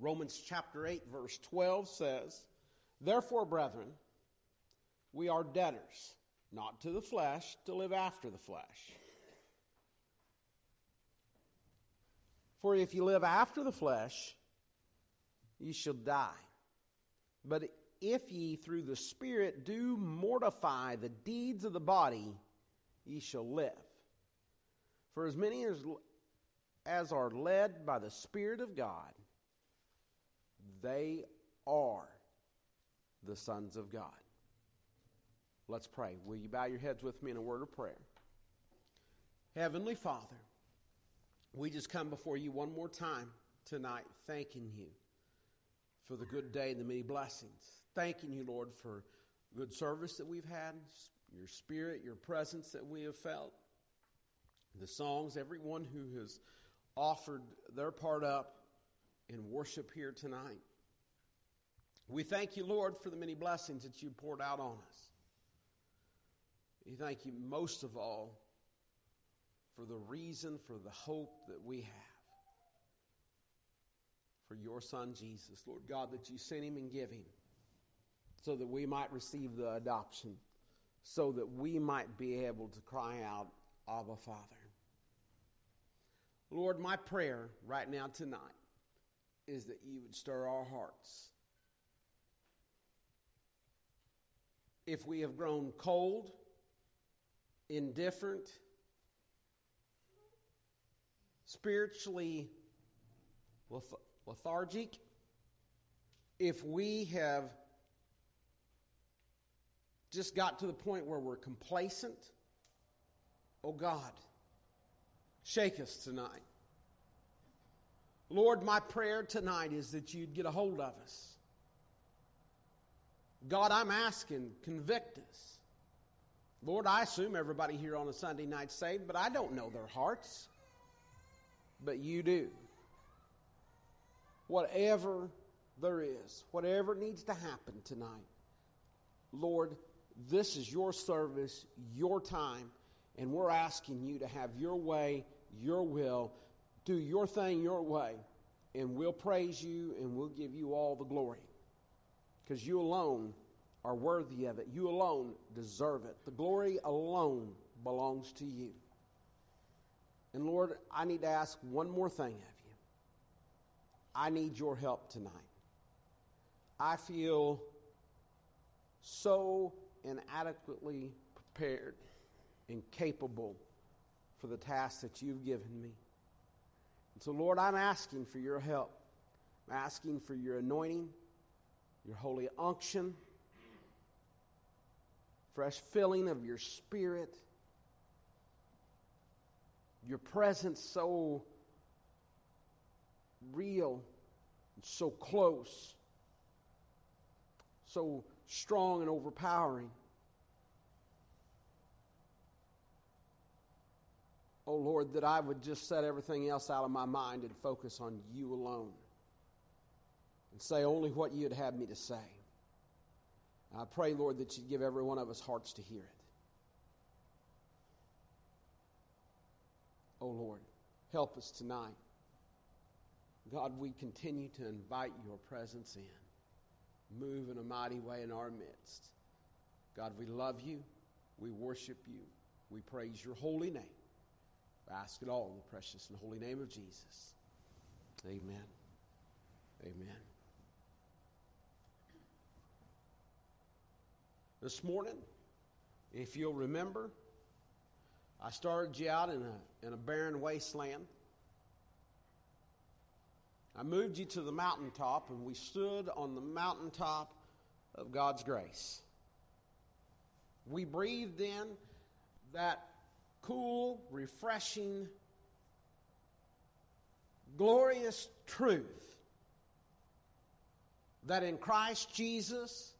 Romans chapter 8, verse 12 says, "Therefore, brethren, we are debtors, not to the flesh, to live after the flesh. For if you live after the flesh, ye shall die. But if ye through the Spirit do mortify the deeds of the body, ye shall live. For as many as are led by the Spirit of God, they are the sons of God." Let's pray. Will you bow your heads with me in a word of prayer? Heavenly Father, we just come before you one more time tonight, thanking you for the good day and the many blessings. Thanking you, Lord, for good service that we've had, your spirit, your presence that we have felt, the songs, everyone who has offered their part up in worship here tonight. We thank you, Lord, for the many blessings that you poured out on us. We thank you most of all for the reason, for the hope that we have. For your Son, Jesus, Lord God, that you sent him and give him so that we might receive the adoption, so that we might be able to cry out, "Abba, Father." Lord, my prayer right now tonight is that you would stir our hearts. If we have grown cold, indifferent, spiritually lethargic, if we have just got to the point where we're complacent, oh God, shake us tonight. Lord, my prayer tonight is that you'd get a hold of us. God, I'm asking, convict us. Lord, I assume everybody here on a Sunday night saved, but I don't know their hearts. But you do. Whatever there is, whatever needs to happen tonight, Lord, this is your service, your time, and we're asking you to have your way, your will, do your thing your way, and we'll praise you and we'll give you all the glory. Because you alone are worthy of it. You alone deserve it. The glory alone belongs to you. And Lord, I need to ask one more thing of you. I need your help tonight. I feel so inadequately prepared and capable for the task that you've given me. And so, Lord, I'm asking for your help. I'm asking for your anointing, your holy unction, fresh filling of your Spirit, your presence so real, and so close, so strong and overpowering. Oh Lord, that I would just set everything else out of my mind and focus on you alone and say only what you'd have me to say. I pray, Lord, that you'd give every one of us hearts to hear it. Oh Lord, help us tonight. God, we continue to invite your presence in. Move in a mighty way in our midst. God, we love you. We worship you. We praise your holy name. I ask it all in the precious and holy name of Jesus. Amen. Amen. This morning, if you'll remember, I started you out in a barren wasteland. I moved you to the mountaintop, and we stood on the mountaintop of God's grace. We breathed in that cool, refreshing, glorious truth that in Christ Jesus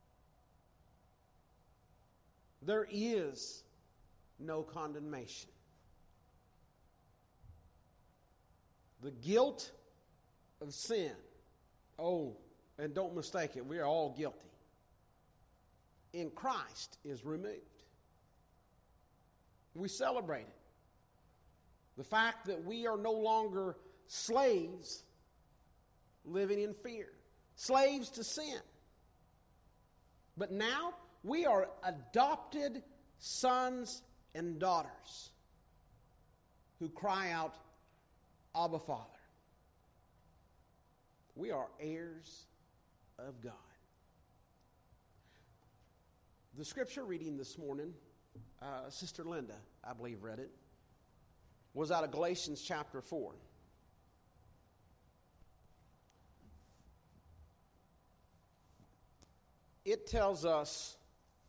there is no condemnation. The guilt of sin, oh, and don't mistake it, we are all guilty, in Christ is removed. We celebrate it. The fact that we are no longer slaves, living in fear, slaves to sin. But now we are adopted sons and daughters who cry out, Abba, Father. We are heirs of God. The scripture reading this morning, Sister Linda, I believe, read it, was out of Galatians chapter 4. It tells us,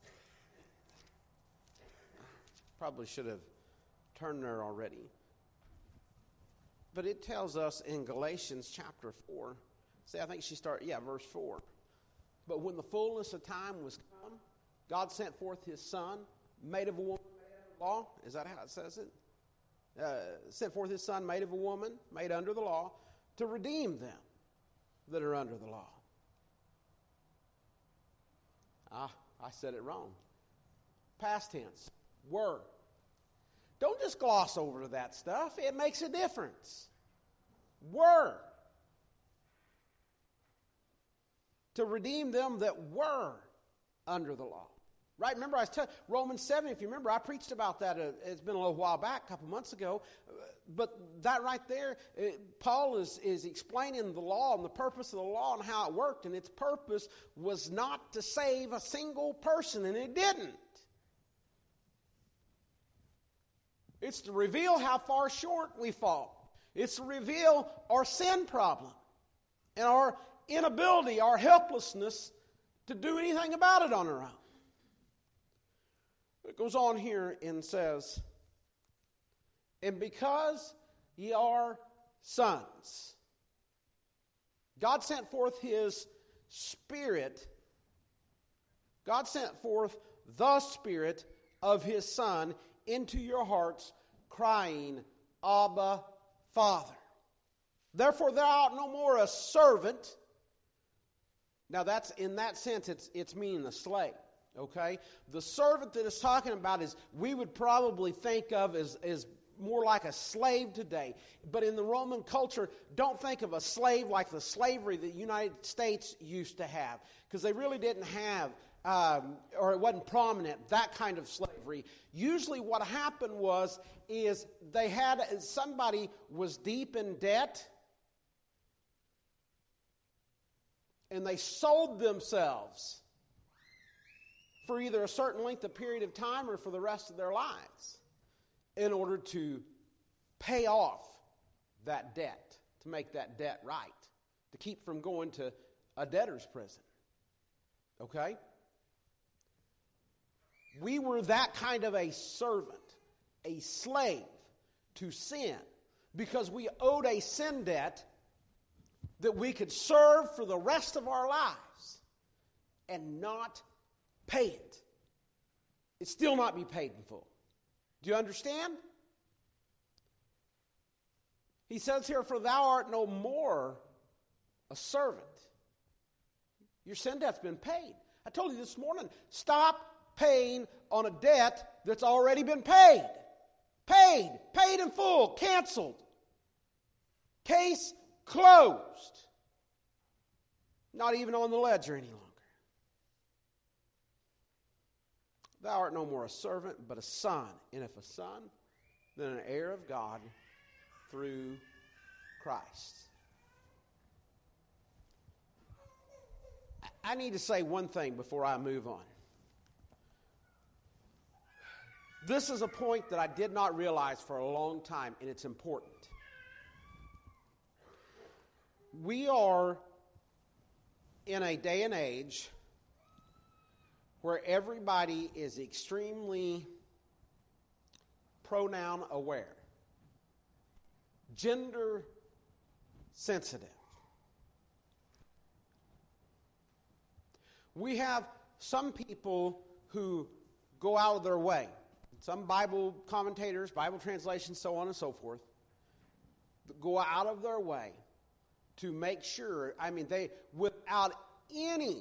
probably should have turned there already, but it tells us in Galatians chapter 4, I think she started, verse 4. But when the fullness of time was come, God sent forth his Son, made of a woman, made under the law. Is that how it says it? Sent forth his Son, made of a woman, made under the law, to redeem them that are under the law. I said it wrong. Past tense. Were. Don't just gloss over that stuff. It makes a difference. Were. To redeem them that were under the law. Right? Remember, I was telling Romans 7, if you remember, I preached about that. It's been a little while back, a couple months ago. But that right there, Paul is explaining the law and the purpose of the law and how it worked. And its purpose was not to save a single person, and it didn't. It's to reveal how far short we fall. It's to reveal our sin problem and our inability, our helplessness to do anything about it on our own. It goes on here and says, and because ye are sons, God sent forth his Spirit. God sent forth the Spirit of his Son into your hearts, crying, Abba, Father. Therefore thou art no more a servant. Now that's, in that sense, it's meaning a slave. Okay? The servant that it's talking about is, we would probably think of as more like a slave today. But in the Roman culture, don't think of a slave like the slavery that the United States used to have. Because they really didn't have, or it wasn't prominent, that kind of slavery. Usually what happened is they had, somebody was deep in debt, and they sold themselves for either a certain length of period of time or for the rest of their lives in order to pay off that debt, to make that debt right, to keep from going to a debtor's prison. Okay? We were that kind of a servant, a slave to sin, because we owed a sin debt that we could serve for the rest of our lives and not pay it. It still not be paid in full. Do you understand? He says here, for thou art no more a servant. Your sin debt's been paid. I told you this morning, stop paying on a debt that's already been paid. Paid in full, canceled. Case closed. Not even on the ledger any longer. Thou art no more a servant, but a son. And if a son, then an heir of God through Christ. I need to say one thing before I move on. This is a point that I did not realize for a long time, and it's important. We are in a day and age where everybody is extremely pronoun aware, gender sensitive. We have some people who go out of their way, some Bible commentators, Bible translations, so on and so forth, go out of their way to make sure, they, without any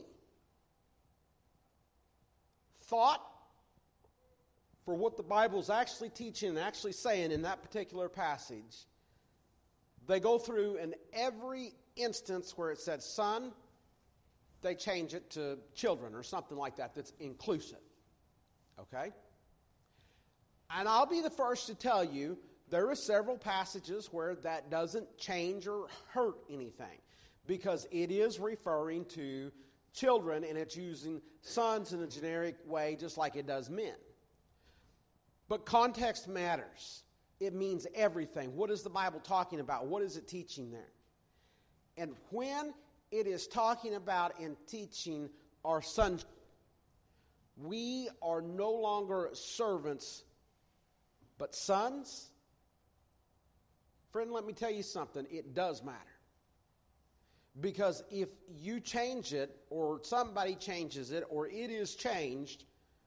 thought for what the Bible is actually teaching and actually saying in that particular passage, they go through and every instance where it said son, they change it to children or something like that that's inclusive. Okay? And I'll be the first to tell you, there are several passages where that doesn't change or hurt anything, because it is referring to children, and it's using sons in a generic way just like it does men. But context matters. It means everything. What is the Bible talking about? What is it teaching there? And when it is talking about and teaching our sonship, we are no longer servants, but sons. Friend, let me tell you something. It does matter. Because if you change it, or somebody changes it, or it is changed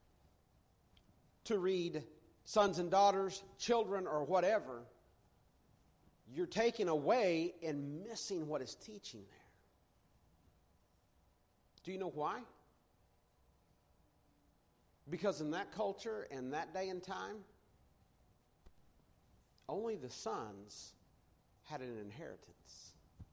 to read sons and daughters, children, or whatever, you're taking away and missing what is teaching there. Do you know why? Because in that culture and that day and time, only the sons had an inheritance.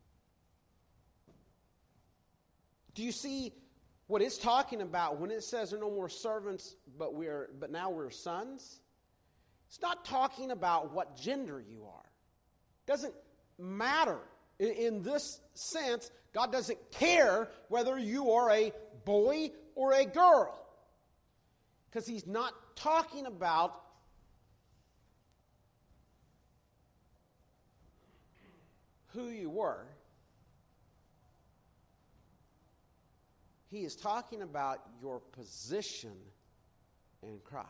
Do you see what it's talking about when it says there are no more servants, but now we're sons? It's not talking about what gender you are. It doesn't matter. In this sense, God doesn't care whether you are a boy or a girl. Because He's not talking about who you were. He is talking about your position in Christ.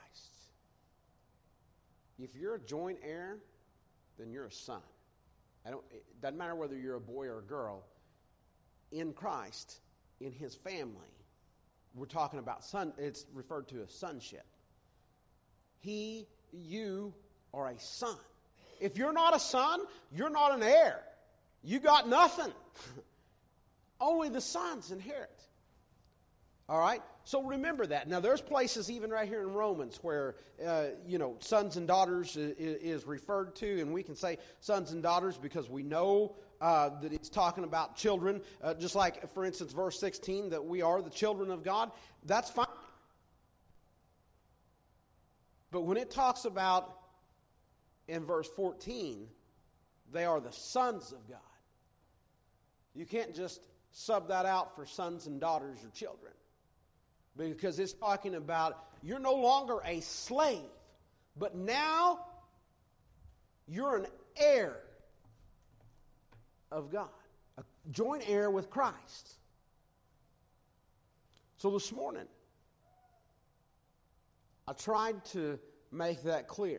If you're a joint heir, then you're a son. It doesn't matter whether you're a boy or a girl. In Christ, in His family, we're talking about son. It's referred to as sonship. You are a son. If you're not a son, you're not an heir. You got nothing. Only the sons inherit. All right? So remember that. Now, there's places even right here in Romans where, sons and daughters is referred to, and we can say sons and daughters because we know that it's talking about children. Just like, for instance, verse 16, that we are the children of God. That's fine. But when it talks about, in verse 14, they are the sons of God, you can't just sub that out for sons and daughters or children. Because it's talking about you're no longer a slave, but now you're an heir of God, a joint heir with Christ. So this morning, I tried to make that clear.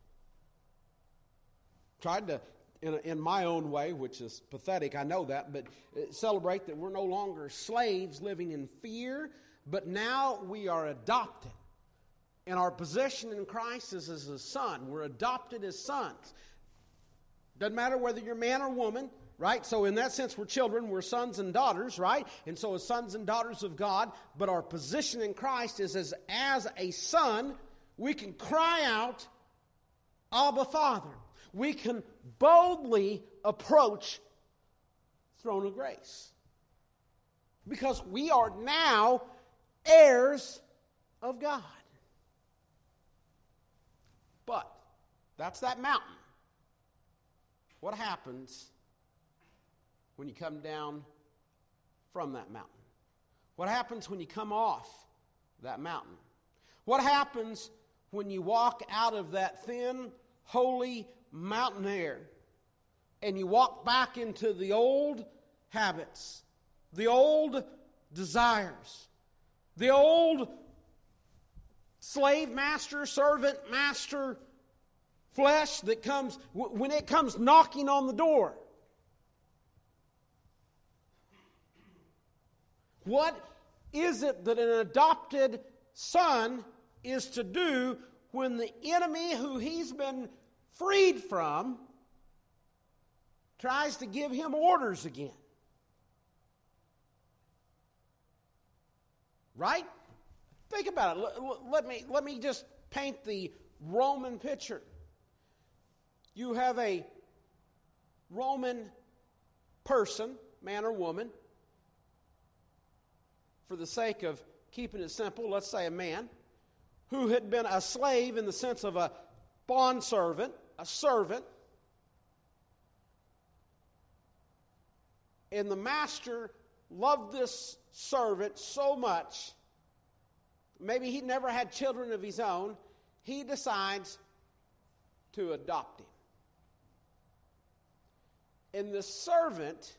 Tried to, in my own way, which is pathetic, I know that, but celebrate that we're no longer slaves living in fear, but now we are adopted. And our position in Christ is as a son. We're adopted as sons. Doesn't matter whether you're man or woman, right? So in that sense, we're children. We're sons and daughters, right? And so as sons and daughters of God, but our position in Christ is as a son, we can cry out, Abba, Father. We can boldly approach throne of grace. Because we are now heirs of God. But that's that mountain. What happens when you come down from that mountain? What happens when you come off that mountain? What happens when you walk out of that thin, holy mountain air and you walk back into the old habits, the old desires, the old slave master, servant master flesh that comes, when it comes knocking on the door? What is it that an adopted son is to do when the enemy who he's been freed from tries to give him orders again? Right? Think about it. Let me just paint the Roman picture. You have a Roman person, man or woman, for the sake of keeping it simple, let's say a man, who had been a slave in the sense of a bondservant, a servant, and the master loved this servant so much, maybe he never had children of his own, he decides to adopt him. And the servant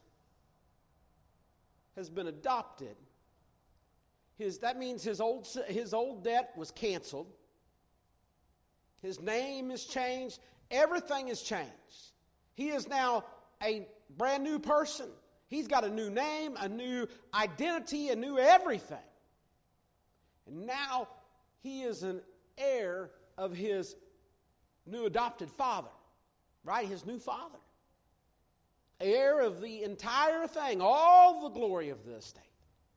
has been adopted. That means his old debt was canceled. His name is changed. Everything is changed. He is now a brand new person. He's got a new name, a new identity, a new everything. And now he is an heir of his new adopted father, right? His new father. Heir of the entire thing, all the glory of the estate.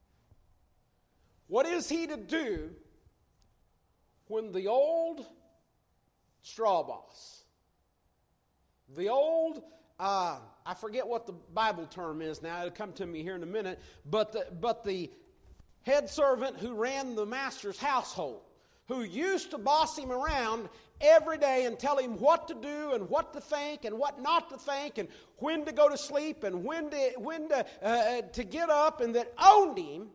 What is he to do when the old straw boss, the old, I forget what the Bible term is now, it'll come to me here in a minute, but the head servant who ran the master's household, who used to boss him around every day and tell him what to do and what to think and what not to think and when to go to sleep and when to get up, and that owned him,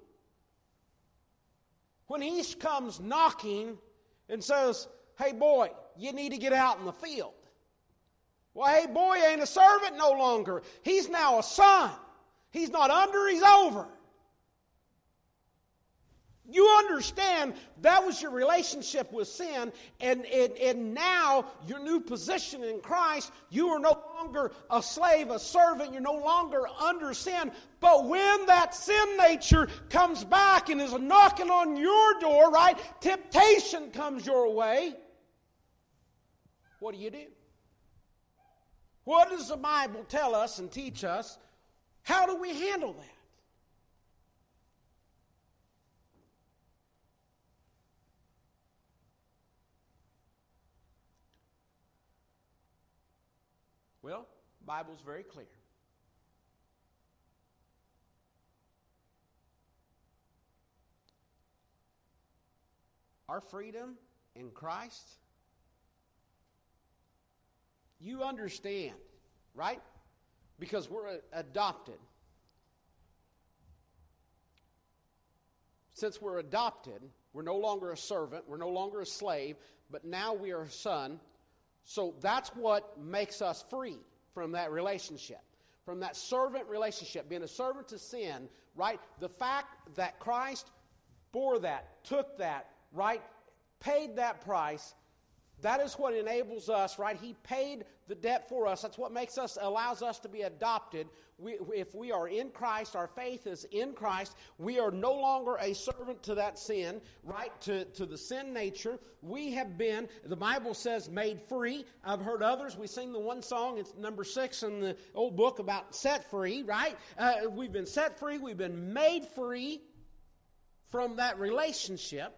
when he comes knocking and says, "Hey boy, you need to get out in the field." Well, hey boy ain't a servant no longer. He's now a son. He's not under, he's over. You understand that was your relationship with sin, and now your new position in Christ, you are no longer a slave, a servant, you're no longer under sin. But when that sin nature comes back and is knocking on your door, right, temptation comes your way, what do? What does the Bible tell us and teach us? How do we handle that? Well, the Bible's very clear. Our freedom in Christ, you understand, right? Because we're adopted. Since we're adopted, we're no longer a servant, we're no longer a slave, but now we are a son. So that's what makes us free from that relationship, from that servant relationship, being a servant to sin, right? The fact that Christ bore that, took that, right, paid that price, that is what enables us, right? He paid the debt for us. That's what allows us to be adopted. If we are in Christ, our faith is in Christ, we are no longer a servant to that sin, right? To the sin nature. We have been, the Bible says, made free. I've heard others. We sing the one song, it's number 6 in the old book about set free, right? We've been set free. We've been made free from that relationship.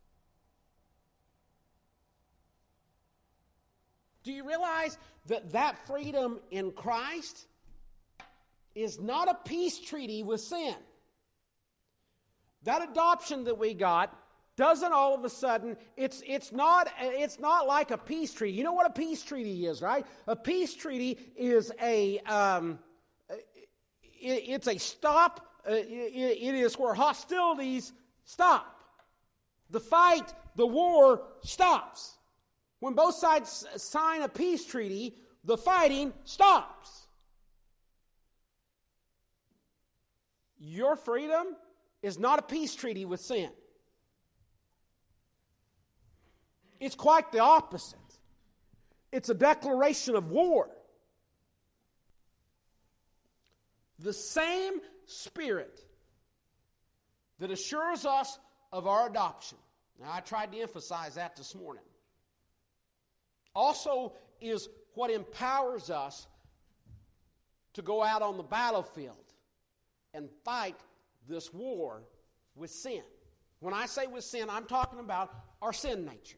Do you realize that freedom in Christ is not a peace treaty with sin? That adoption that we got doesn't all of a sudden, it's not like a peace treaty. You know what a peace treaty is, right? A peace treaty is it's a stop. It is where hostilities stop. The fight, the war stops. When both sides sign a peace treaty, the fighting stops. Your freedom is not a peace treaty with sin. It's quite the opposite. It's a declaration of war. The same Spirit that assures us of our adoption. Now, I tried to emphasize that this morning. Also is what empowers us to go out on the battlefield and fight this war with sin. When I say with sin, I'm talking about our sin nature.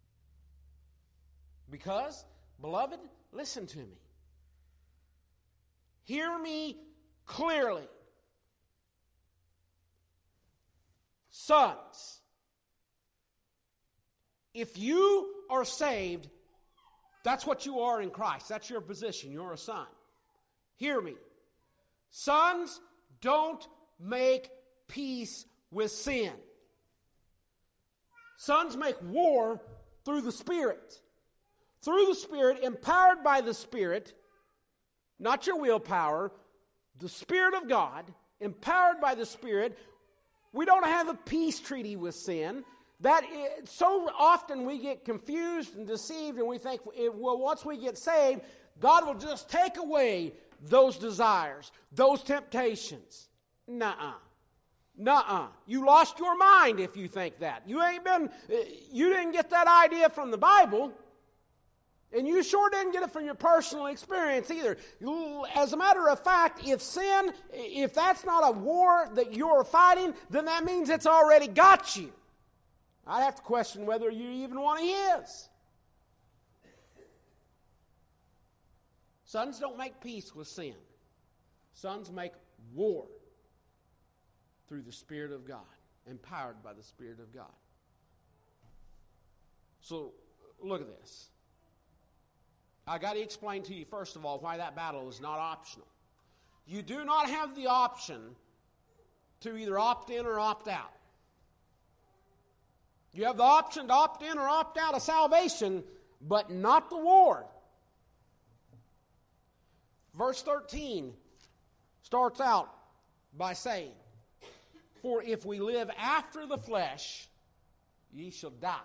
Because, beloved, listen to me. Hear me clearly. Sons, if you are saved, that's what you are in Christ. That's your position. You're a son. Hear me. Sons, don't make peace with sin. Sons make war through the Spirit. Through the Spirit, empowered by the Spirit, not your willpower, the Spirit of God, empowered by the Spirit. We don't have a peace treaty with sin. So often we get confused and deceived, and we think, well, once we get saved, God will just take away those desires, those temptations. Nuh-uh. Nuh-uh. You lost your mind if you think that. You didn't get that idea from the Bible, and you sure didn't get it from your personal experience either. As a matter of fact, if that's not a war that you're fighting, then that means it's already got you. I'd have to question whether you're even one of His. Sons don't make peace with sin. Sons make war through the Spirit of God, empowered by the Spirit of God. So, look at this. I got to explain to you, first of all, why that battle is not optional. You do not have the option to either opt in or opt out. You have the option to opt in or opt out of salvation, but not the war. Verse 13 starts out by saying, "For if we live after the flesh, ye shall die."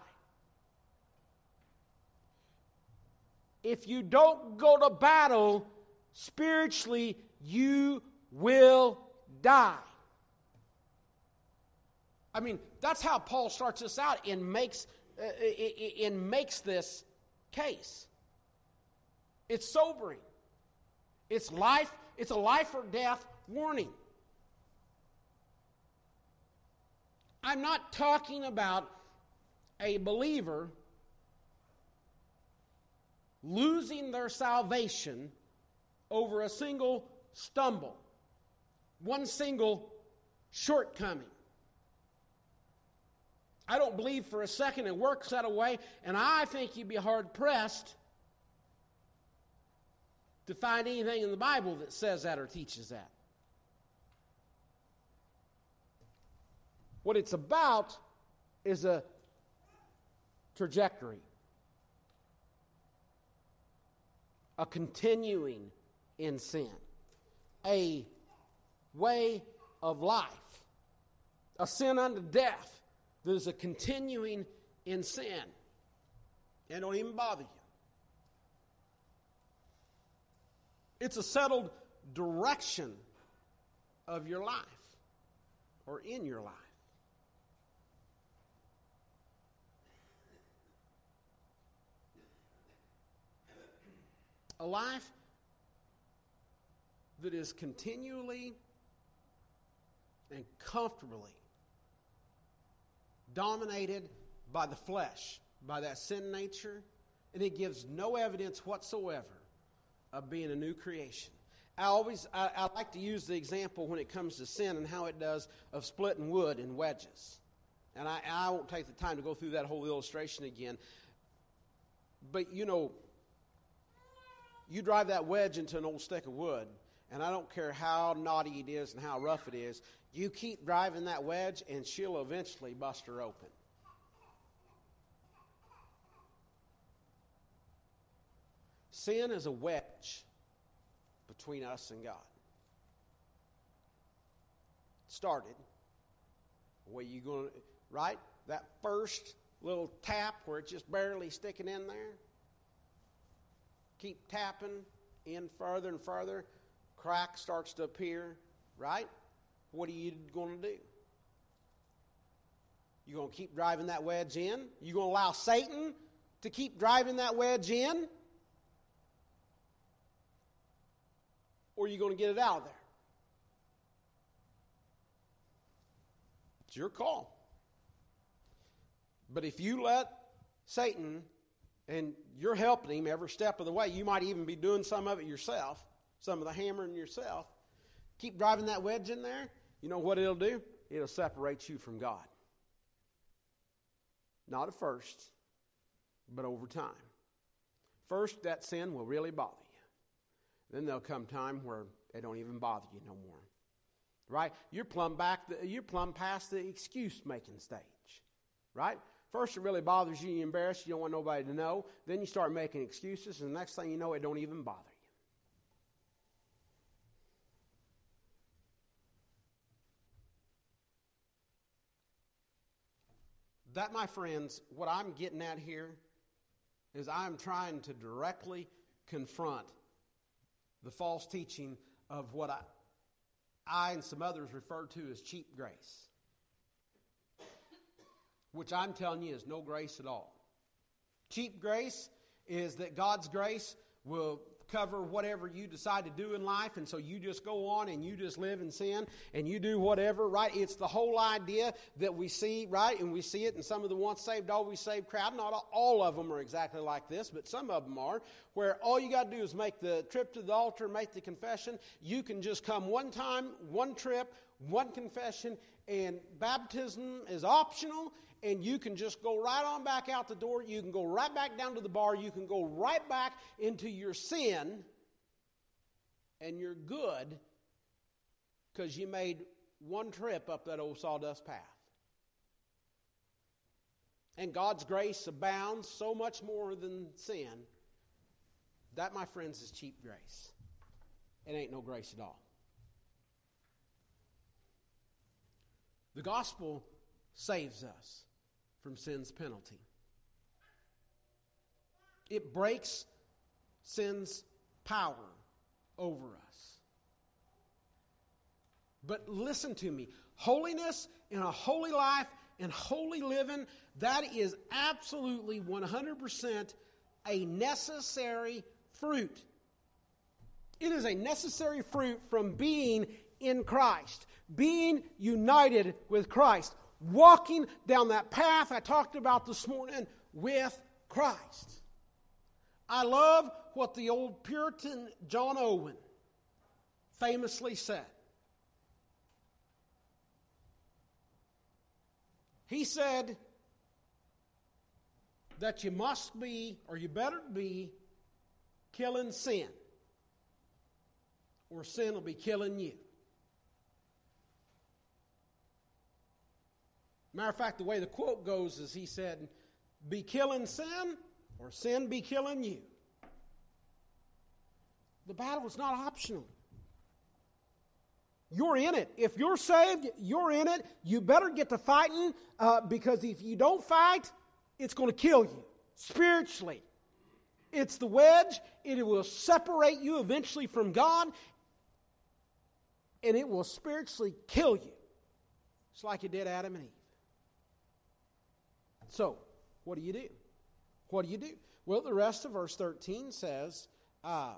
If you don't go to battle spiritually, you will die. I mean, that's how Paul starts this out and makes this case. It's sobering. It's a life or death warning. I'm not talking about a believer losing their salvation over a single stumble, one single shortcoming. I don't believe for a second it works that way, and I think you'd be hard-pressed to find anything in the Bible that says that or teaches that. What it's about is a trajectory, a continuing in sin, a way of life, a sin unto death. There's a continuing in sin. And don't even bother you. It's a settled direction of your life or in your life. A life that is continually and comfortably dominated by the flesh, by that sin nature, and it gives no evidence whatsoever of being a new creation. I like to use the example when it comes to sin and how it does of splitting wood in wedges. And I won't take the time to go through that whole illustration again. But, you drive that wedge into an old stick of wood, and I don't care how knotty it is and how rough it is, you keep driving that wedge, and she'll eventually bust her open. Sin is a wedge between us and God. It started. Where you going to, right? That first little tap where it's just barely sticking in there. Keep tapping in further and further. Crack starts to appear, right? What are you going to do? You going to keep driving that wedge in? You going to allow Satan to keep driving that wedge in? Or are you going to get it out of there? It's your call. But if you let Satan, and you're helping him every step of the way, you might even be doing some of it yourself, some of the hammering yourself. Keep driving that wedge in there. You know what it'll do? It'll separate you from God. Not at first, but over time. First, that sin will really bother you. Then there'll come time where it don't even bother you no more. Right? You're plumb past the excuse-making stage. Right? First, it really bothers you, you're embarrassed, you don't want nobody to know. Then you start making excuses, and the next thing you know, it don't even bother you. That, my friends, what I'm getting at here is I'm trying to directly confront the false teaching of what I and some others refer to as cheap grace, which I'm telling you is no grace at all. Cheap grace is that God's grace will cover whatever you decide to do in life, and so you just go on and you just live in sin and you do whatever, right? It's the whole idea that we see, right? And we see it in some of the once saved, always saved crowd. Not all of them are exactly like this, but some of them are, where all you got to do is make the trip to the altar, make the confession. You can just come one time, one trip, one confession, and baptism is optional, and you can just go right on back out the door. You can go right back down to the bar. You can go right back into your sin, and you're good because you made one trip up that old sawdust path. And God's grace abounds so much more than sin. That, my friends, is cheap grace. It ain't no grace at all. The gospel saves us from sin's penalty. It breaks sin's power over us. But listen to me. Holiness and a holy life and holy living, that is absolutely 100% a necessary fruit. It is a necessary fruit from being in Christ, being united with Christ, walking down that path I talked about this morning with Christ. I love what the old Puritan John Owen famously said. He said that you must be, or you better be, killing sin, or sin will be killing you. Matter of fact, the way the quote goes is he said, be killing sin, or sin be killing you. The battle is not optional. You're in it. If you're saved, you're in it. You better get to fighting, because if you don't fight, it's going to kill you spiritually. It's the wedge. It will separate you eventually from God, and it will spiritually kill you. It's like it did Adam and Eve. So, what do you do? What do you do? Well, the rest of verse 13 says, right,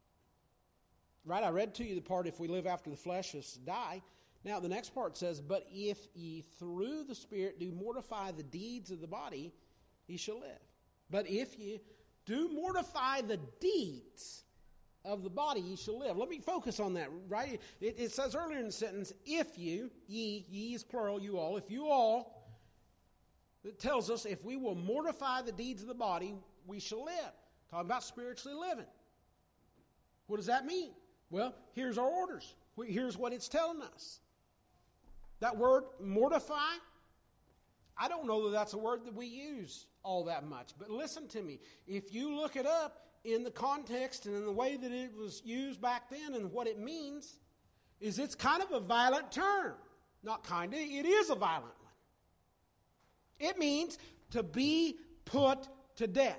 I read to you the part, if we live after the flesh, is to die. Now, the next part says, but if ye through the Spirit do mortify the deeds of the body, ye shall live. But if ye do mortify the deeds of the body, ye shall live. Let me focus on that, right? It says earlier in the sentence, if you, ye is plural, you all, if you all, it tells us if we will mortify the deeds of the body, we shall live. Talking about spiritually living. What does that mean? Well, here's our orders. Here's what it's telling us. That word, mortify, I don't know that that's a word that we use all that much. But listen to me. If you look it up in the context and in the way that it was used back then and what it means, is it's kind of a violent term. Not kind of, it is a violent one. It means to be put to death.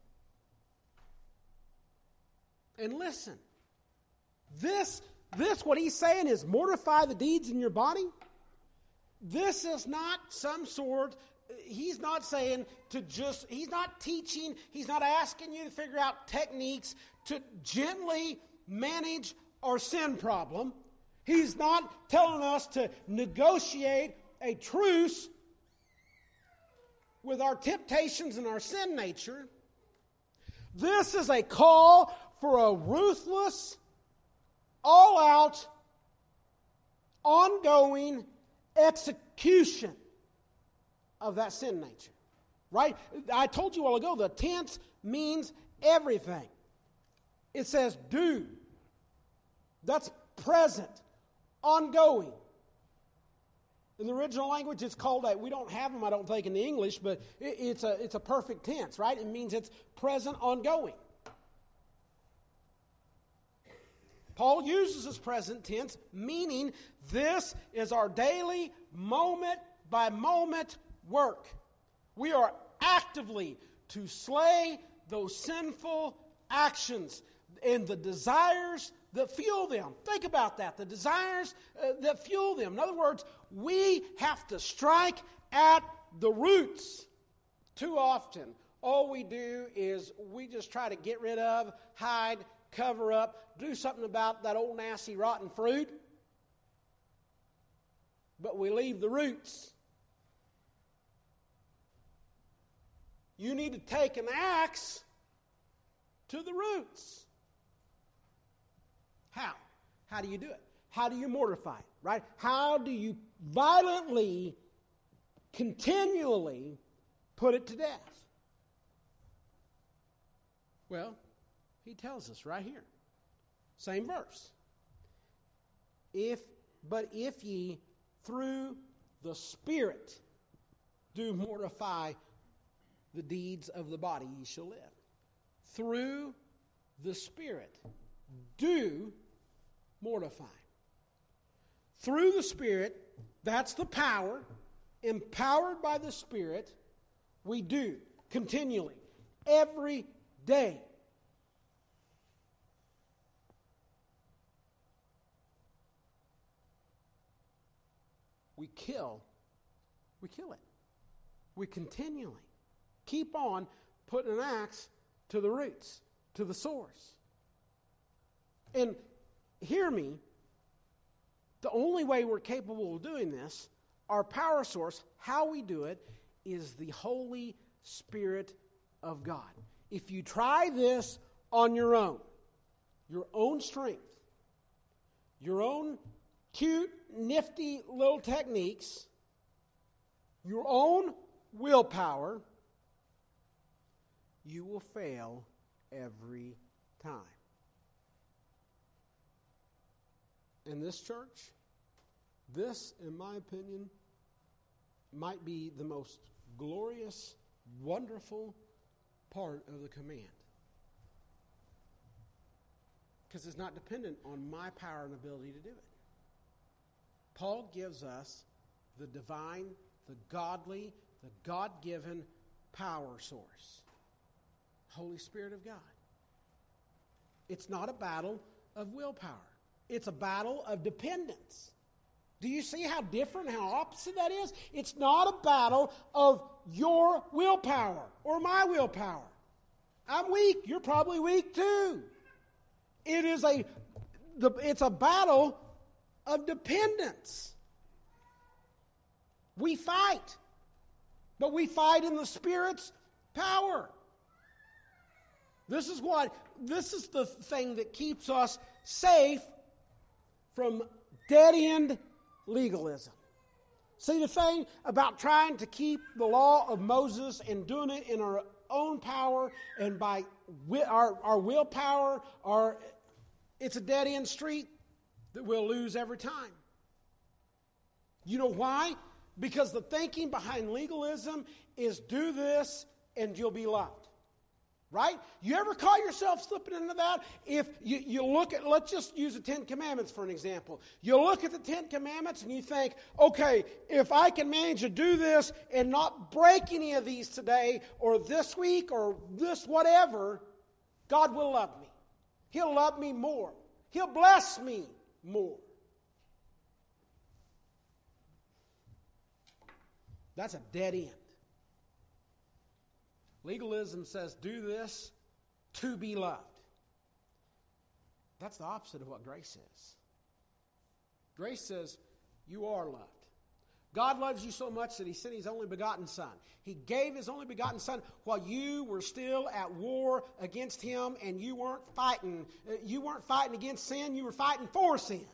And listen, this what he's saying is mortify the deeds in your body. This is not some sort, he's not saying he's not teaching, he's not asking you to figure out techniques to gently manage our sin problem. He's not telling us to negotiate a truce with our temptations and our sin nature. This is a call for a ruthless all-out, ongoing execution of that sin nature. Right? I told you a while ago, the tense means everything. It says do. That's present, ongoing. In the original language, it's called we don't have them, I don't think, in the English, but it's a perfect tense, right? It means it's present, ongoing. Paul uses this present tense, meaning this is our daily, moment-by-moment work. We are actively to slay those sinful actions and the desires that fuel them. Think about that. The desires that fuel them. In other words, we have to strike at the roots. Too often, all we do is we just try to get rid of, hide, cover up, do something about that old nasty rotten fruit, but we leave the roots. You need to take an axe to the roots. How? How do you do it? How do you mortify it, right? How do you violently, continually put it to death? Well, he tells us right here. Same verse. But if ye through the Spirit do mortify the deeds of the body, ye shall live. Through the Spirit do mortify. Through the Spirit, that's the power, empowered by the Spirit, we do continually, every day. We kill it. We continually keep on putting an axe to the roots, to the source. And hear me, the only way we're capable of doing this, our power source, how we do it, is the Holy Spirit of God. If you try this on your own strength, your own cute, nifty little techniques, your own willpower, you will fail every time. In this church, this, in my opinion, might be the most glorious, wonderful part of the command. Because it's not dependent on my power and ability to do it. Paul gives us the divine, the godly, the God-given power source. Holy Spirit of God. It's not a battle of willpower. It's a battle of dependence. Do you see how different, how opposite that is? It's not a battle of your willpower or my willpower. I'm weak. You're probably weak too. It's a battle of dependence. We fight, but we fight in the Spirit's power. This is the thing that keeps us safe from dead-end legalism. See, the thing about trying to keep the law of Moses and doing it in our own power and by our willpower, it's a dead-end street that we'll lose every time. You know why? Because the thinking behind legalism is do this and you'll be loved. Right? You ever call yourself slipping into that? If you look at, let's just use the Ten Commandments for an example. You look at the Ten Commandments and you think, okay, if I can manage to do this and not break any of these today or this week or this whatever, God will love me. He'll love me more. He'll bless me more. That's a dead end. Legalism says, do this to be loved. That's the opposite of what grace is. Grace says, you are loved. God loves you so much that He sent His only begotten Son. He gave His only begotten Son while you were still at war against Him, and you weren't fighting. You weren't fighting against sin. You were fighting for sin.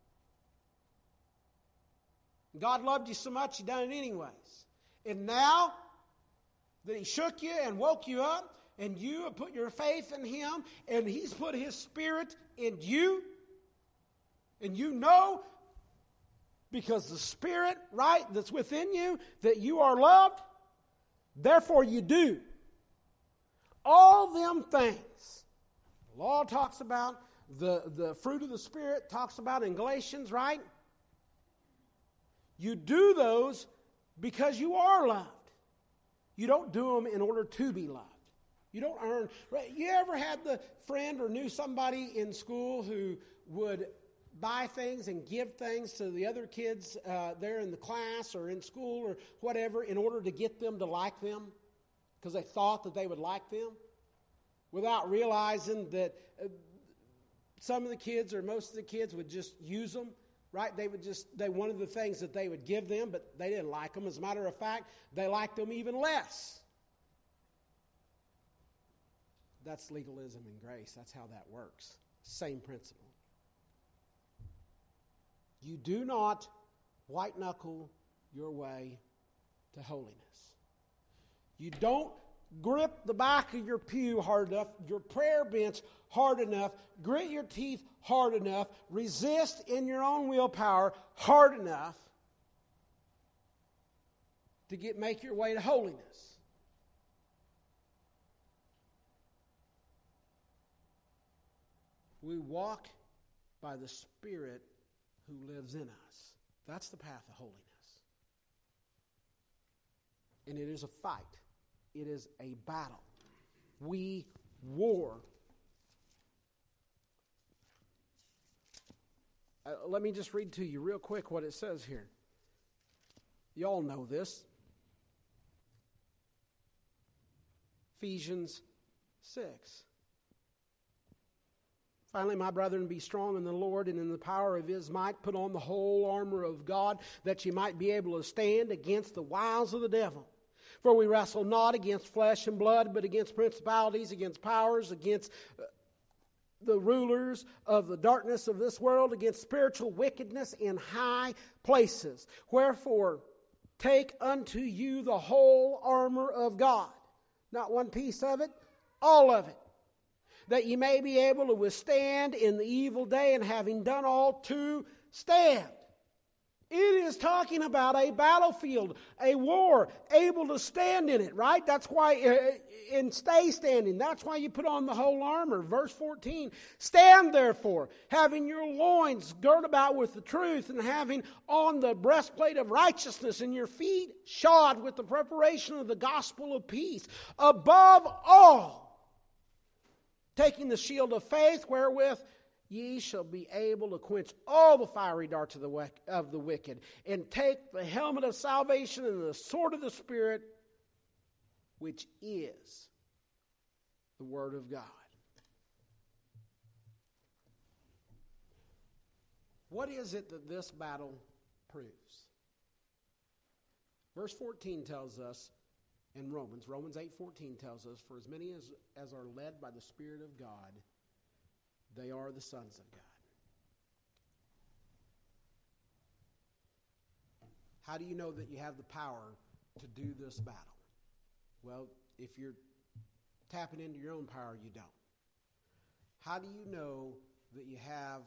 God loved you so much, He done it anyways. And now that He shook you and woke you up, and you have put your faith in Him, and He's put His Spirit in you, and you know, because the Spirit, right, that's within you, that you are loved, therefore you do all them things. The law talks about, the fruit of the Spirit talks about in Galatians, right? You do those because you are loved. You don't do them in order to be loved. You don't earn. Right? You ever had the friend or knew somebody in school who would buy things and give things to the other kids there in the class or in school or whatever in order to get them to like them because they thought that they would like them without realizing that some of the kids or most of the kids would just use them, right? They wanted the things that they would give them, but they didn't like them. As a matter of fact, they liked them even less. That's legalism and grace. That's how that works. Same principle. You do not white-knuckle your way to holiness. You don't grip the back of your pew hard enough, your prayer bench hard enough, grit your teeth hard enough, resist in your own willpower hard enough to make your way to holiness. We walk by the Spirit who lives in us. That's the path of holiness. And it is a fight. It is a battle. We war. Let me just read to you real quick what it says here. You all know this. Ephesians 6. Finally, my brethren, be strong in the Lord and in the power of His might. Put on the whole armor of God, that ye might be able to stand against the wiles of the devil. For we wrestle not against flesh and blood, but against principalities, against powers, against the rulers of the darkness of this world, against spiritual wickedness in high places. Wherefore, take unto you the whole armor of God. Not one piece of it, all of it. That ye may be able to withstand in the evil day, and having done all to stand. It is talking about a battlefield, a war, able to stand in it, right? That's why, and stay standing. That's why you put on the whole armor. Verse 14, stand therefore, having your loins girt about with the truth, and having on the breastplate of righteousness, and your feet shod with the preparation of the gospel of peace. Above all, taking the shield of faith, wherewith ye shall be able to quench all the fiery darts of the wicked, and take the helmet of salvation and the sword of the Spirit, which is the Word of God. What is it that this battle proves? Verse 14 tells us in Romans 8:14 tells us, for as many as are led by the Spirit of God, they are the sons of God. How do you know that you have the power to do this battle? Well, if you're tapping into your own power, you don't. How do you know that you have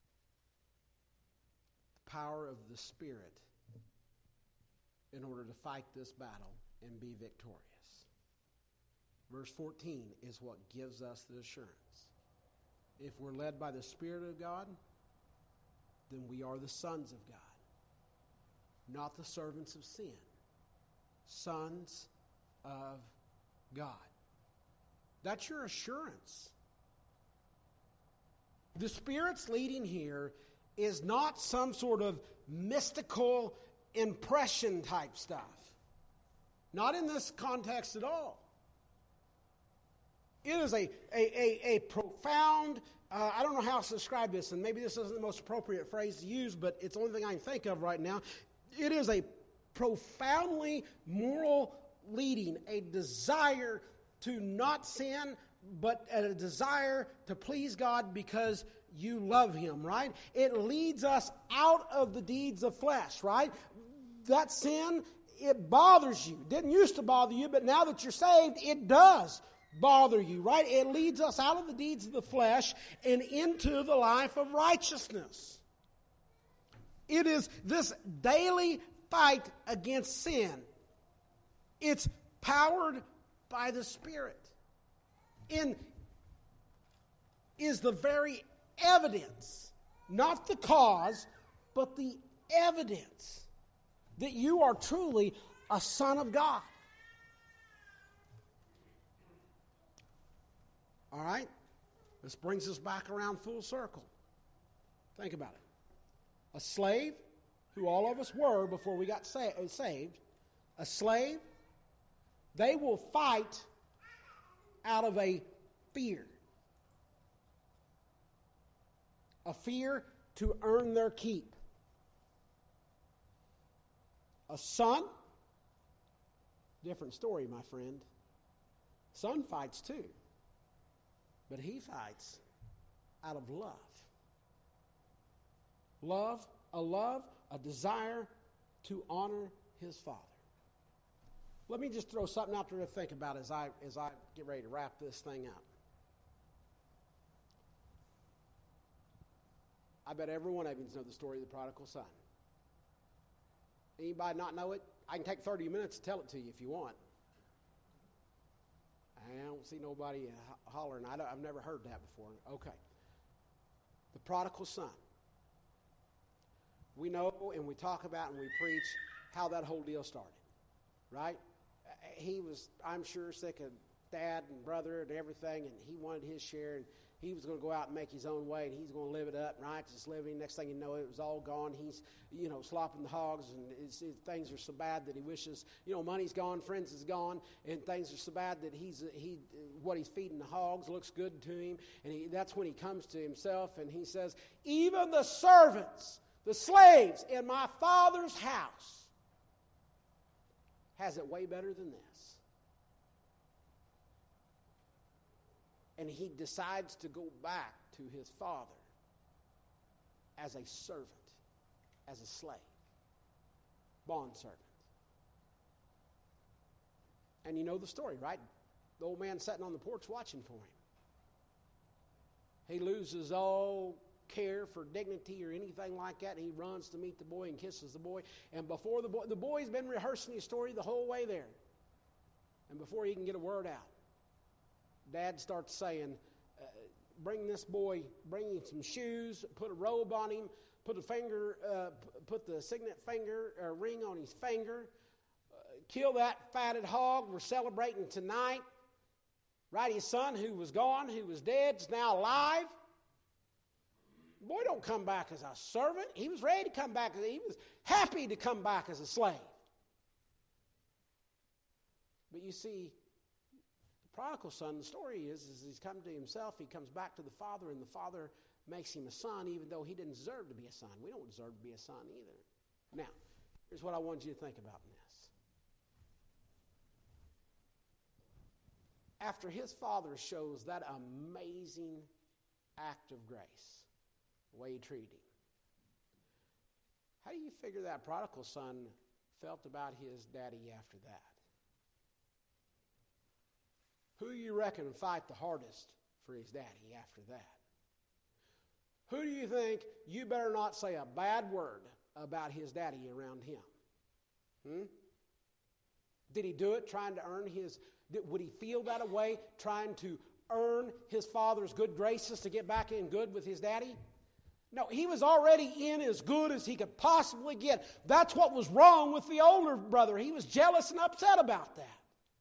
the power of the Spirit in order to fight this battle and be victorious? Verse 14 is what gives us the assurance. If we're led by the Spirit of God, then we are the sons of God, not the servants of sin. Sons of God. That's your assurance. The Spirit's leading here is not some sort of mystical impression type stuff. Not in this context at all. It is a profound, I don't know how to describe this, and maybe this isn't the most appropriate phrase to use, but it's the only thing I can think of right now. It is a profoundly moral leading, a desire to not sin, but a desire to please God because you love Him, right? It leads us out of the deeds of flesh, right? That sin, it bothers you. It didn't used to bother you, but now that you're saved, it does bother you, right? It leads us out of the deeds of the flesh and into the life of righteousness. It is this daily fight against sin. It's powered by the Spirit. And is the very evidence, not the cause, but the evidence that you are truly a son of God. All right? This brings us back around full circle. Think about it. A slave, who all of us were before we got saved, a slave, they will fight out of a fear. A fear to earn their keep. A son, different story, my friend. Son fights too. But he fights out of love. Love, a desire to honor his Father. Let me just throw something out there to think about as I get ready to wrap this thing up. I bet every one of you knows the story of the prodigal son. Anybody not know it? I can take 30 minutes to tell it to you if you want. I don't see nobody hollering. I've never heard that before. Okay. The prodigal son. We know and we talk about and we preach how that whole deal started, right? He was, I'm sure, sick of dad and brother and everything, and he wanted his share, and he was going to go out and make his own way, and he's going to live it up, righteous living. Next thing you know, it was all gone. He's, slopping the hogs, and things are so bad that he wishes, money's gone, friends is gone, and things are so bad that what he's feeding the hogs looks good to him, and that's when he comes to himself, and he says, even the servants, the slaves in my Father's house has it way better than this. And he decides to go back to his father as a servant, as a slave, bondservant. And you know the story, right? The old man sitting on the porch watching for him. He loses all care for dignity or anything like that, and he runs to meet the boy and kisses the boy. And before the boy's been rehearsing his story the whole way there. And before he can get a word out, Dad starts saying, bring this boy, bring him some shoes, put a robe on him, put the signet finger ring on his finger, kill that fatted hog. We're celebrating tonight. Right, his son who was gone, who was dead, is now alive. Boy, don't come back as a servant. He was ready to come back. He was happy to come back as a slave. But you see, the prodigal son, the story is he's come to himself. He comes back to the father, and the father makes him a son, even though he didn't deserve to be a son. We don't deserve to be a son either. Now, here's what I want you to think about in this. After his father shows that amazing act of grace, the way he treated him, how do you figure that prodigal son felt about his daddy after that? Who do you reckon would fight the hardest for his daddy after that? Who do you think you better not say a bad word about his daddy around him? Did he do it trying to earn would he feel that way, trying to earn his father's good graces to get back in good with his daddy? No, he was already in as good as he could possibly get. That's what was wrong with the older brother. He was jealous and upset about that.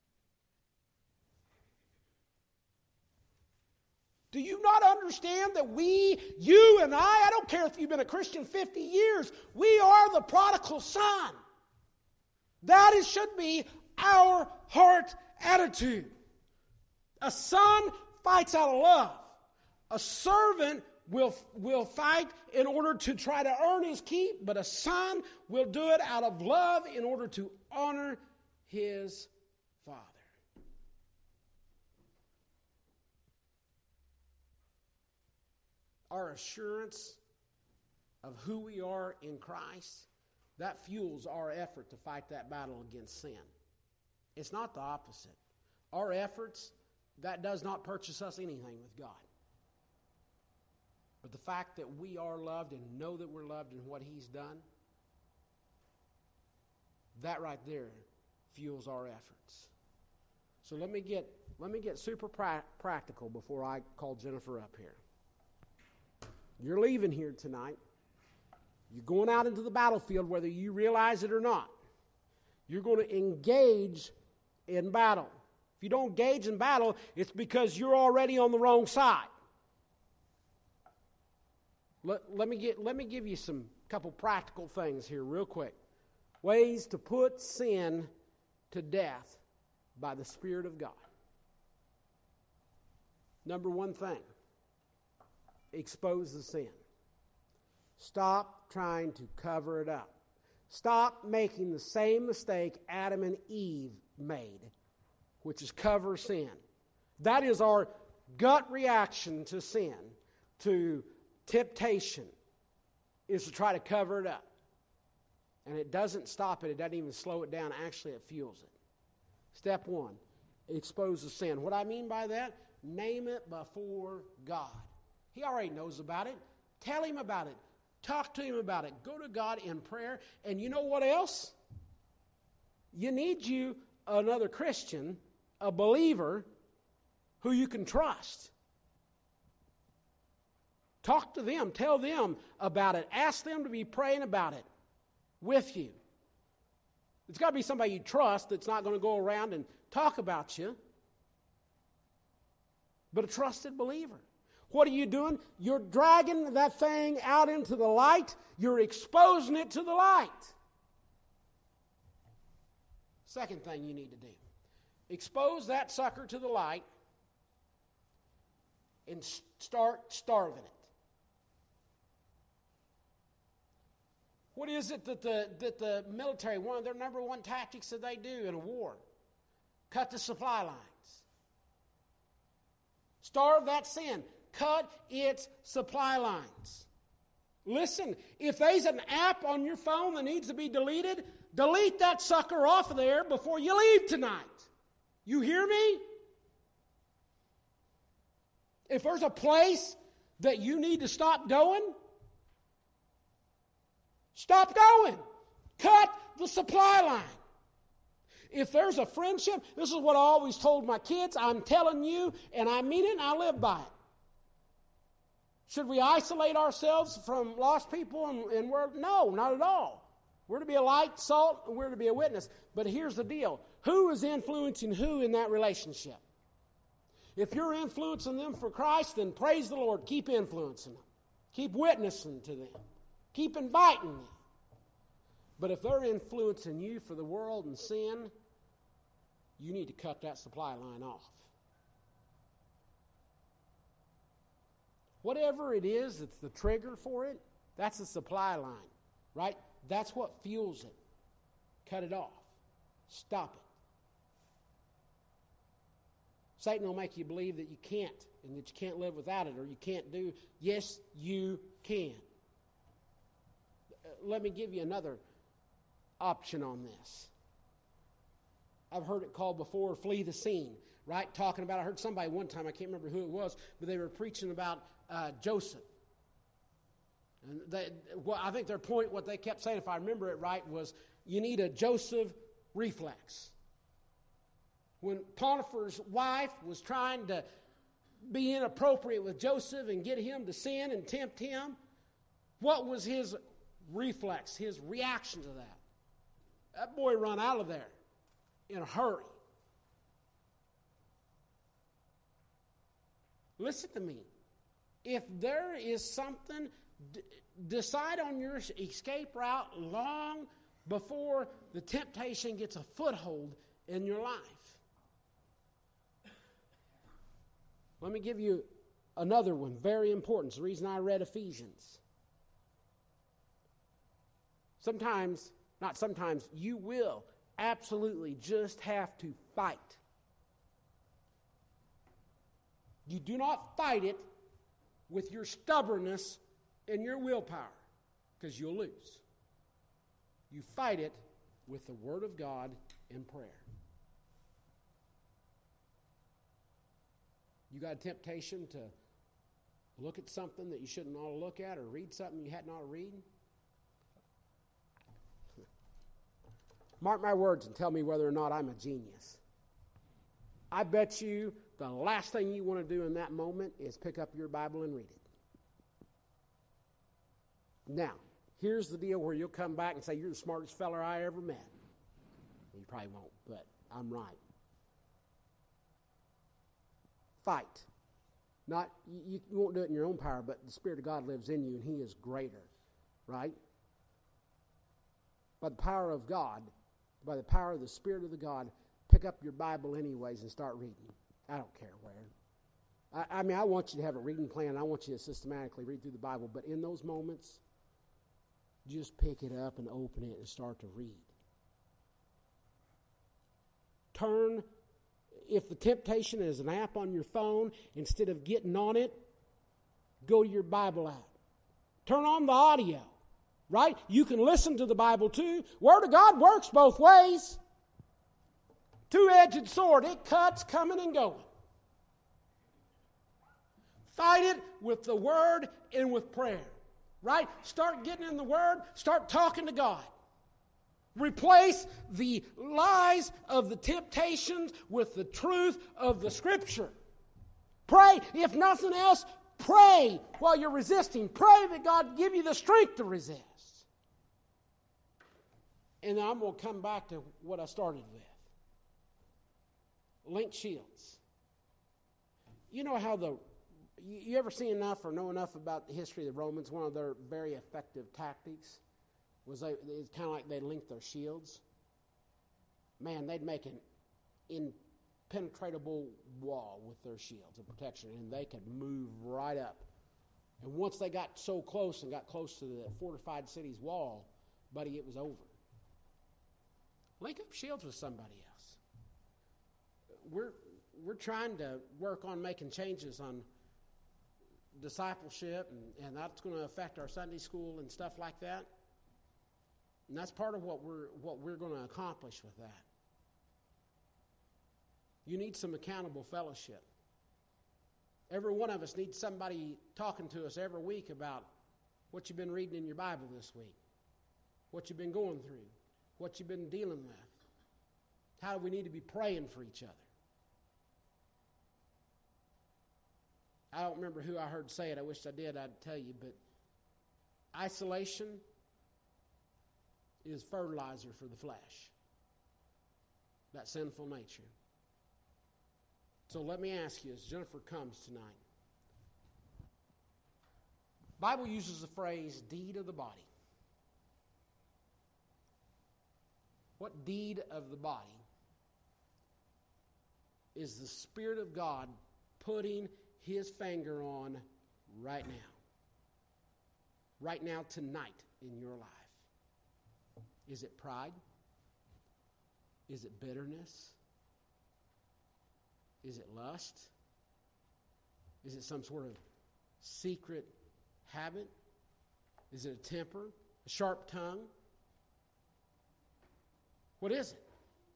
Do you not understand that you and I don't care if you've been a Christian 50 years, we are the prodigal son. That should be our heart attitude. A son fights out of love. A servant will fight in order to try to earn his keep, but a son will do it out of love in order to honor his father. Our assurance of who we are in Christ, that fuels our effort to fight that battle against sin. It's not the opposite. Our efforts, that does not purchase us anything with God. But the fact that we are loved and know that we're loved in what he's done, that right there fuels our efforts. So let me get super practical before I call Jennifer up here. You're leaving here tonight. You're going out into the battlefield whether you realize it or not. You're going to engage in battle. If you don't engage in battle, it's because you're already on the wrong side. Let me give you some couple practical things here real quick. Ways to put sin to death by the Spirit of God. Number one thing, expose the sin. Stop trying to cover it up. Stop making the same mistake Adam and Eve made, which is cover sin. That is our gut reaction to sin, to temptation, is to try to cover it up. And it doesn't stop it. It doesn't even slow it down. Actually, it fuels it. Step one, expose the sin. What I mean by that, name it before God. He already knows about it. Tell him about it. Talk to him about it. Go to God in prayer. And you know what else? You need another Christian, a believer, who you can trust. Talk to them. Tell them about it. Ask them to be praying about it with you. It's got to be somebody you trust that's not going to go around and talk about you, but a trusted believer. What are you doing? You're dragging that thing out into the light. You're exposing it to the light. Second thing you need to do. Expose that sucker to the light and start starving it. What is it that the military, one of their number one tactics that they do in a war? Cut the supply lines. Starve that sin. Cut its supply lines. Listen, if there's an app on your phone that needs to be deleted, delete that sucker off of there before you leave tonight. You hear me? If there's a place that you need to stop going, stop going. Cut the supply line. If there's a friendship, this is what I always told my kids, I'm telling you, and I mean it, and I live by it. Should we isolate ourselves from lost people and world? No, not at all. We're to be a light, salt, and we're to be a witness. But here's the deal. Who is influencing who in that relationship? If you're influencing them for Christ, then praise the Lord. Keep influencing them. Keep witnessing to them. Keep inviting them. But if they're influencing you for the world and sin, you need to cut that supply line off. Whatever it is that's the trigger for it, that's the supply line, right? That's what fuels it. Cut it off. Stop it. Satan will make you believe that you can't and that you can't live without it or you can't do. Yes, you can. Let me give you another option on this. I've heard it called before, flee the scene, right? Talking about, I heard somebody one time, I can't remember who it was, but they were preaching about Joseph. And I think their point, what they kept saying, if I remember it right, was you need a Joseph reflex. When Potiphar's wife was trying to be inappropriate with Joseph and get him to sin and tempt him, what was his reflex, his reaction to that? That boy run out of there in a hurry. Listen to me. If there is something, decide on your escape route long before the temptation gets a foothold in your life. Let me give you another one, very important. It's the reason I read Ephesians. You will absolutely just have to fight. You do not fight it with your stubbornness and your willpower, because you'll lose. You fight it with the Word of God and prayer. You got a temptation to look at something that you shouldn't ought to look at, or read something you hadn't ought to read? Mark my words and tell me whether or not I'm a genius. I bet you the last thing you want to do in that moment is pick up your Bible and read it. Now, here's the deal where you'll come back and say, you're the smartest fella I ever met. You probably won't, but I'm right. Fight. You won't do it in your own power, but the Spirit of God lives in you, and He is greater, right? By the power of God, by the power of the Spirit of the God, pick up your Bible anyways and start reading. I don't care where. I want you to have a reading plan. I want you to systematically read through the Bible, but in those moments, just pick it up and open it and start to read. If the temptation is an app on your phone, instead of getting on it, go to your Bible app. Turn on the audio, right? You can listen to the Bible too. Word of God works both ways. Two-edged sword. It cuts coming and going. Fight it with the Word and with prayer, right? Start getting in the Word. Start talking to God. Replace the lies of the temptations with the truth of the Scripture. Pray, if nothing else, pray while you're resisting. Pray that God give you the strength to resist. And I'm going to come back to what I started with. Linked shields. You know how you ever see enough or know enough about the history of the Romans? One of their very effective tactics was it's kind of like they linked their shields. Man, they'd make an impenetrable wall with their shields of protection, and they could move right up. And once they got so close and got close to the fortified city's wall, buddy, it was over. Link up shields with somebody else. We're trying to work on making changes on discipleship, and that's going to affect our Sunday school and stuff like that. And that's part of what we're going to accomplish with that. You need some accountable fellowship. Every one of us needs somebody talking to us every week about what you've been reading in your Bible this week, what you've been going through, what you've been dealing with. How do we need to be praying for each other? I don't remember who I heard say it. I wish I did. I'd tell you. But isolation is fertilizer for the flesh, that sinful nature. So let me ask you, as Jennifer comes tonight, the Bible uses the phrase deed of the body. What deed of the body is the Spirit of God putting His finger on right now? Right now, tonight, in your life. Is it pride? Is it bitterness? Is it lust? Is it some sort of secret habit? Is it a temper? A sharp tongue? What is it?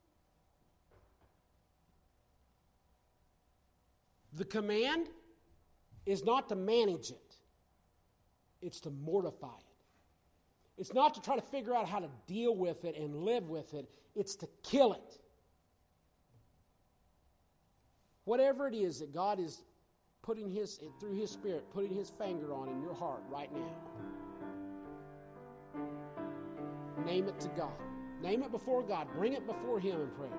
The command is not to manage it. It's to mortify it. It's not to try to figure out how to deal with it and live with it. It's to kill it. Whatever it is that God is putting through His Spirit, putting His finger on in your heart right now, name it to God. Name it before God. Bring it before Him in prayer.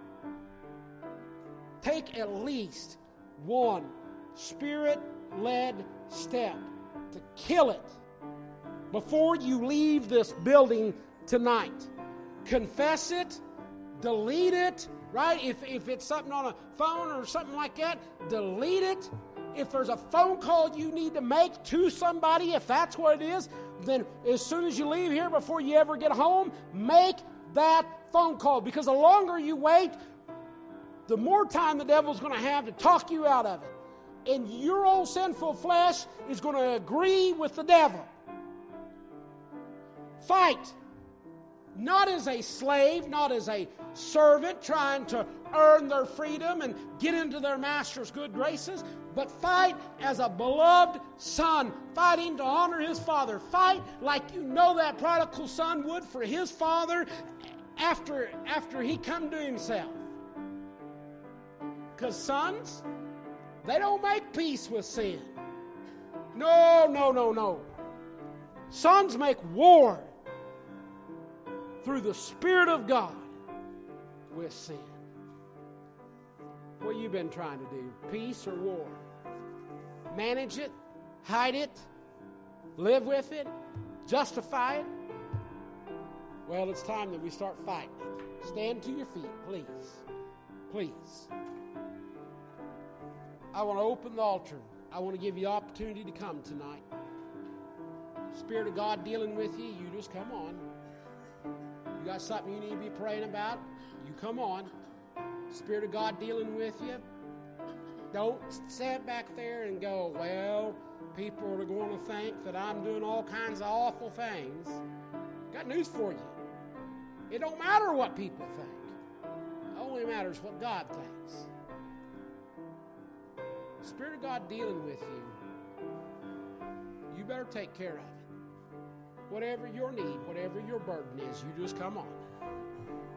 Take at least one Spirit-led step to kill it before you leave this building tonight. Confess it, delete it, right? If it's something on a phone or something like that, delete it If there's a phone call you need to make to somebody, if that's what it is, then as soon as you leave here, before you ever get home, make that phone call. Because the longer you wait, the more time the devil's going to have to talk you out of it. And your old sinful flesh is going to agree with the devil. Fight. Not as a slave, not as a servant trying to earn their freedom and get into their master's good graces, but fight as a beloved son, fighting to honor his father. Fight like you know that prodigal son would for his father after he come to himself. Because sons, they don't make peace with sin. No. Sons make war through the Spirit of God with sin. What have you been trying to do? Peace or war? Manage it? Hide it? Live with it? Justify it? Well, it's time that we start fighting it. Stand to your feet, please. Please. I want to open the altar. I want to give you the opportunity to come tonight. Spirit of God dealing with you, you just come on. You got something you need to be praying about, you come on. Spirit of God dealing with you. Don't sit back there and go, well, people are going to think that I'm doing all kinds of awful things. Got news for you. It don't matter what people think. It only matters what God thinks. Spirit of God dealing with you, you better take care of it. Whatever your need, whatever your burden is, you just come on.